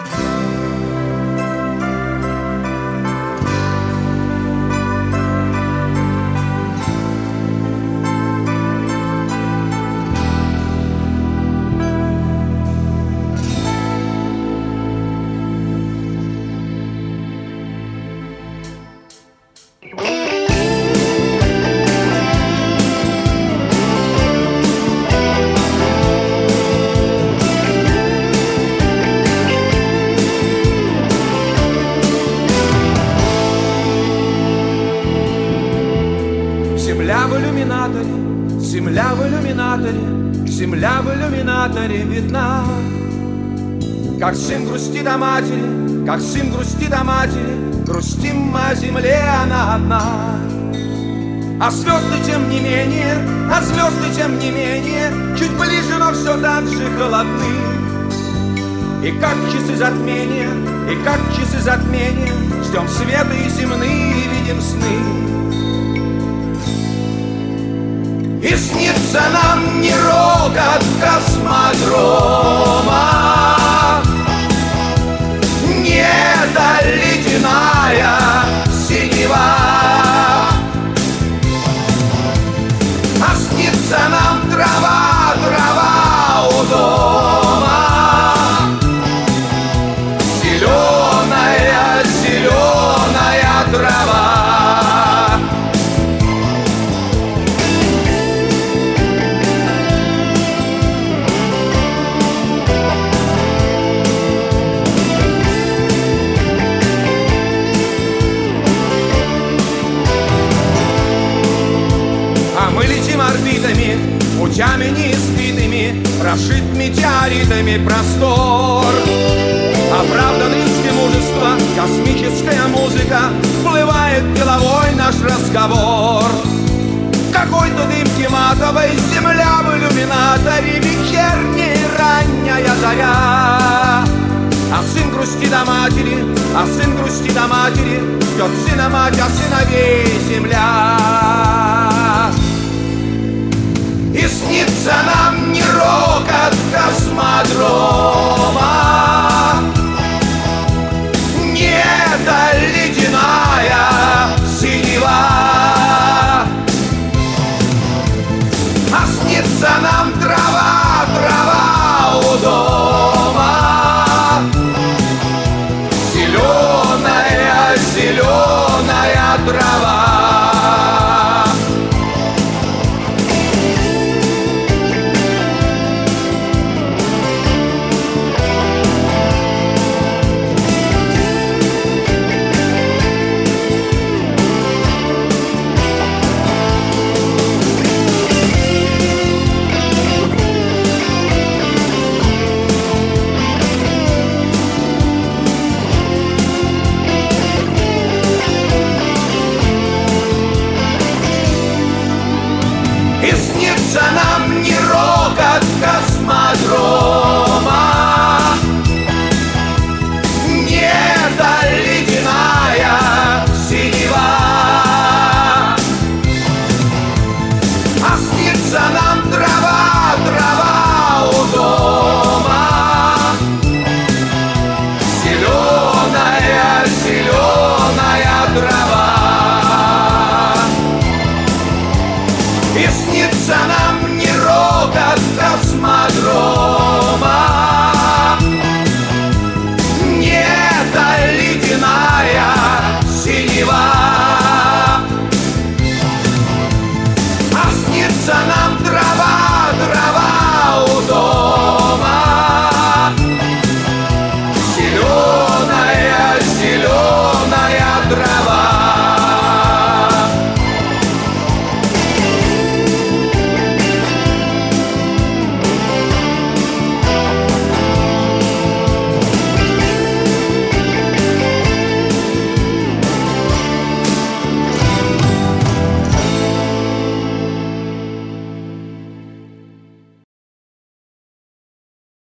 Земля в иллюминаторе, земля в иллюминаторе, земля в иллюминаторе видна. Как сын грустит о матери, как сын грустит о матери, грустим мы о земле, она одна. А звезды тем не менее, а звезды тем не менее, чуть ближе, но все так же холодны. И как часы затмения, и как часы затмения, ждем света и земные, и видим сны. И снится нам не рокот космодрома, не эта ледяная синева, а снится нам трава, трава у дома, зеленая, зеленая трава. Мы летим орбитами, путями неиспитыми, прошит метеоритами простор. Оправдан риски мужества, космическая музыка, всплывает деловой наш разговор. Какой-то дымки матовой, земля в иллюминаторе, вечерняя ранняя заря. А сын грустит о матери, а сын грустит о матери, ждет сына мать, а сыновей земля. И снится нам не рокот космодрома,